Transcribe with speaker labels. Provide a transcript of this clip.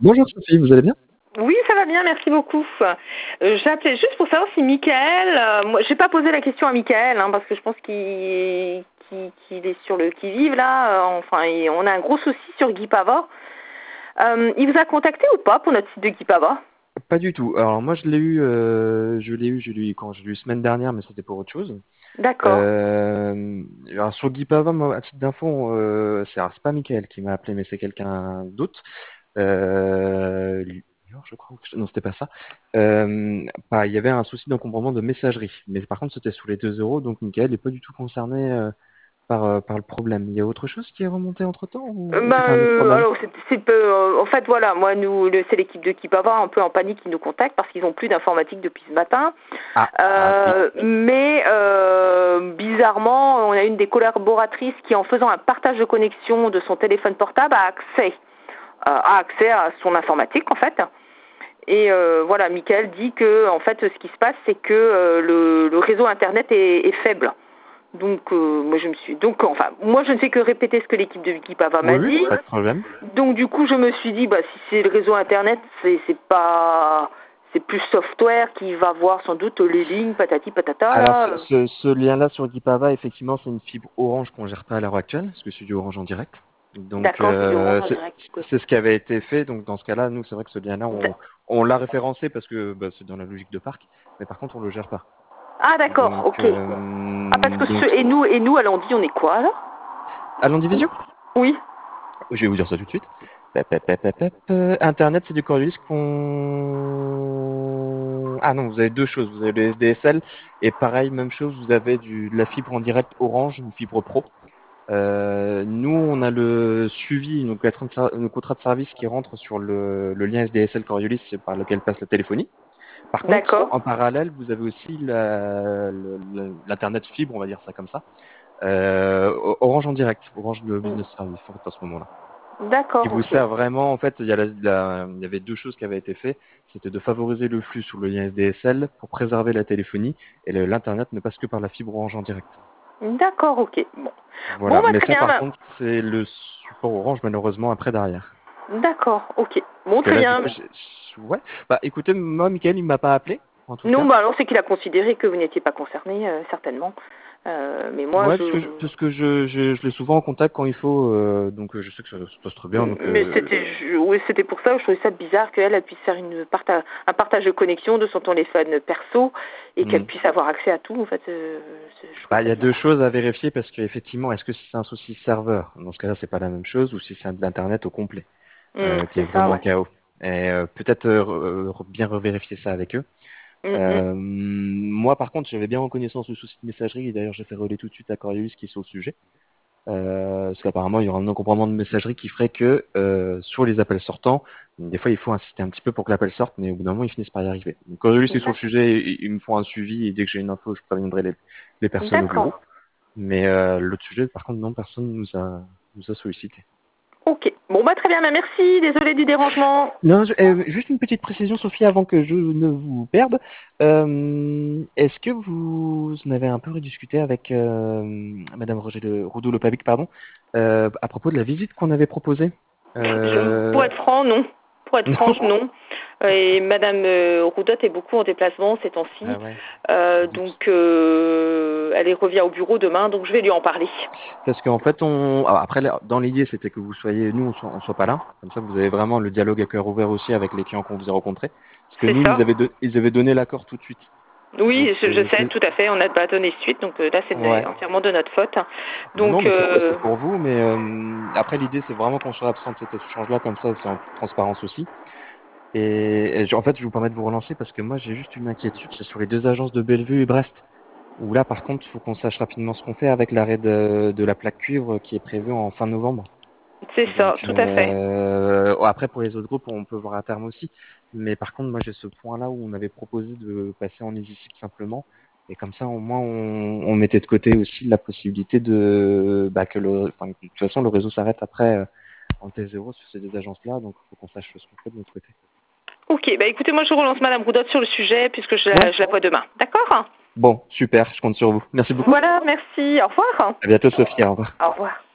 Speaker 1: Bonjour Sophie, vous allez bien?
Speaker 2: Oui, ça va bien, merci beaucoup. J'appelais juste pour savoir si Michael, moi j'ai pas posé la question à Michael, parce que je pense qu'il est sur le qui-vive là, enfin on a un gros souci sur Guy Pava. Il vous a contacté ou pas pour notre site de Guy Pava?
Speaker 1: Pas du tout. Alors moi je l'ai eu quand je l'ai eu semaine dernière, mais c'était pour autre chose.
Speaker 2: D'accord.
Speaker 1: Alors sur Guipava, moi, à titre d'info, c'est pas Michael qui m'a appelé, mais c'est quelqu'un d'autre. Lior, je crois. Non, c'était pas ça. Il y avait un souci d'encombrement de messagerie, mais par contre c'était sous les 2 euros, donc Michael n'est pas du tout concerné par le problème. Il y a autre chose qui est remonté entre-temps ou c'était un autre problème?
Speaker 2: Alors en fait voilà, moi c'est l'équipe de Guy Pava un peu en panique qui nous contacte parce qu'ils n'ont plus d'informatique depuis ce matin.
Speaker 1: Oui.
Speaker 2: Mais bizarrement, on a une des collaboratrices qui, en faisant un partage de connexion de son téléphone portable, a accès à son informatique en fait. Et voilà, Michael dit que en fait, ce qui se passe, c'est que le réseau internet est faible. Donc moi je ne fais que répéter ce que l'équipe de Wikipava m'a
Speaker 1: Oui,
Speaker 2: dit.
Speaker 1: pas de problème.
Speaker 2: Donc du coup, je me suis dit, si c'est le réseau internet, c'est plus software qui va voir sans doute les lignes, patati patata
Speaker 1: Alors,
Speaker 2: là.
Speaker 1: ce lien-là sur Guipava, effectivement, c'est une fibre Orange qu'on gère pas à l'heure actuelle, parce que c'est du Orange en direct. Donc,
Speaker 2: D'accord, c'est du Orange en direct.
Speaker 1: c'est ce qui avait été fait. Donc, dans ce cas-là, nous, c'est vrai que ce lien-là,
Speaker 2: D-
Speaker 1: on l'a référencé parce que c'est dans la logique de parc, mais par contre, on le gère pas.
Speaker 2: Ah d'accord,
Speaker 1: Donc,
Speaker 2: ok. Ah parce que et nous à Landy, on est quoi alors?
Speaker 1: allons division.
Speaker 2: Oui.
Speaker 1: Je vais vous dire ça tout de suite. Internet, c'est du Coriolis qu'on... Ah non, vous avez deux choses. Vous avez le SDSL et pareil, même chose, vous avez de la fibre en direct Orange, une fibre pro. Nous, on a le suivi, donc le contrat de service qui rentre sur le lien SDSL Coriolis par lequel passe la téléphonie. Par contre,
Speaker 2: D'accord.
Speaker 1: en parallèle, vous avez aussi l'Internet fibre, on va dire ça comme ça, Orange en direct, Orange le Business Service en fait, à ce moment-là. Qui
Speaker 2: D'accord,
Speaker 1: vous
Speaker 2: ok.
Speaker 1: sert vraiment, en fait, il y avait deux choses qui avaient été faites. C'était de favoriser le flux sur le lien SDSL pour préserver la téléphonie et l'Internet ne passe que par la fibre Orange en direct.
Speaker 2: D'accord, ok. Bon. Bon,
Speaker 1: Voilà.
Speaker 2: bah
Speaker 1: Mais
Speaker 2: très
Speaker 1: ça,
Speaker 2: bien.
Speaker 1: par contre, c'est le support Orange, malheureusement, après derrière.
Speaker 2: D'accord, ok. Bon,
Speaker 1: Parce que
Speaker 2: très
Speaker 1: là, du
Speaker 2: bien.
Speaker 1: coup, ouais. Bah, écoutez, moi, Mickaël, il m'a pas appelé, en tout
Speaker 2: Non,
Speaker 1: cas.
Speaker 2: bah alors c'est qu'il a considéré que vous n'étiez pas concerné, certainement. Mais moi,
Speaker 1: Ouais, parce que je l'ai souvent en contact quand il faut, donc je sais que ça se passe très bien. Donc,
Speaker 2: Mais oui, c'était pour ça que je trouvais ça bizarre qu'elle puisse faire un partage de connexion de son téléphone perso et qu'elle
Speaker 1: hmm.
Speaker 2: puisse avoir accès à tout. En fait, je trouvais
Speaker 1: Bah, il
Speaker 2: ça
Speaker 1: y a deux
Speaker 2: bizarre.
Speaker 1: choses à vérifier parce qu'effectivement, est-ce que c'est un souci serveur? Dans ce cas-là, c'est pas la même chose, ou si c'est de l'internet au complet, qui est
Speaker 2: C'est ça,
Speaker 1: vraiment
Speaker 2: ouais.
Speaker 1: KO. Et peut-être bien revérifier ça avec eux.
Speaker 2: Mm, mm.
Speaker 1: Moi, par contre, j'avais bien en connaissance du souci de messagerie, et d'ailleurs, j'ai fait relais tout de suite à Coriolis qui est sur le sujet. Parce qu'apparemment, il y aura un encombrement de messagerie qui ferait que sur les appels sortants, des fois, il faut insister un petit peu pour que l'appel sorte, mais au bout d'un moment, ils finissent par y arriver. Donc, Coriolis est sur le sujet, ils me font un suivi, et dès que j'ai une info, je préviendrai les personnes au bureau.
Speaker 2: D'accord.
Speaker 1: Mais l'autre sujet, par contre, non, personne nous a sollicité.
Speaker 2: Ok. Bon, bah très bien. Bah, merci. Désolée du dérangement.
Speaker 1: Non, juste une petite précision, Sophie, avant que je ne vous perde. Est-ce que vous en avez un peu rediscuté avec Madame Roudou-Lepavic, pardon, à propos de la visite qu'on avait proposée?
Speaker 2: Pour être franc, non. Pour être
Speaker 1: Non.
Speaker 2: franche, non. Et Madame Roudotte est beaucoup en déplacement ces temps-ci.
Speaker 1: Ah ouais, je me doute.
Speaker 2: Donc, elle revient au bureau demain, donc je vais lui en parler.
Speaker 1: Parce qu'en fait, après, dans l'idée, c'était que vous soyez, nous, on soit pas là. Comme ça, vous avez vraiment le dialogue à cœur ouvert aussi avec les clients qu'on vous a rencontrés. Parce que
Speaker 2: C'est
Speaker 1: nous,
Speaker 2: ça.
Speaker 1: ils avaient donné l'accord tout de suite. Donc,
Speaker 2: Oui, je sais, tout à fait. On n'a pas donné suite, donc là, c'est
Speaker 1: ouais.
Speaker 2: entièrement de notre faute.
Speaker 1: Non, non,
Speaker 2: Donc,
Speaker 1: mais c'est pour vous. Mais après, l'idée, c'est vraiment qu'on soit absent de cet échange-là, comme ça, c'est en toute transparence aussi. En fait, je vous permets de vous relancer parce que moi, j'ai juste une inquiétude, c'est sur les deux agences de Bellevue et Brest. Où là, par contre, il faut qu'on sache rapidement ce qu'on fait avec l'arrêt de la plaque cuivre qui est prévu en fin novembre.
Speaker 2: c'est ça,
Speaker 1: Donc,
Speaker 2: tout à fait.
Speaker 1: après, pour les autres groupes, on peut voir à terme aussi. Mais par contre, moi, j'ai ce point-là où on avait proposé de passer en easy SIM simplement. Et comme ça, au moins, on mettait de côté aussi la possibilité de toute façon, le réseau s'arrête après en T0 sur ces deux agences-là. Donc, il faut qu'on sache ce qu'on fait de notre côté.
Speaker 2: Ok, bah écoutez, moi, je relance Madame Roudotte sur le sujet, puisque
Speaker 1: Ouais.
Speaker 2: je la vois demain. D'accord?
Speaker 1: Bon, super, je compte sur vous. Merci beaucoup.
Speaker 2: Voilà, merci. Au revoir.
Speaker 1: À bientôt, Sophie. Au revoir.
Speaker 2: Au revoir.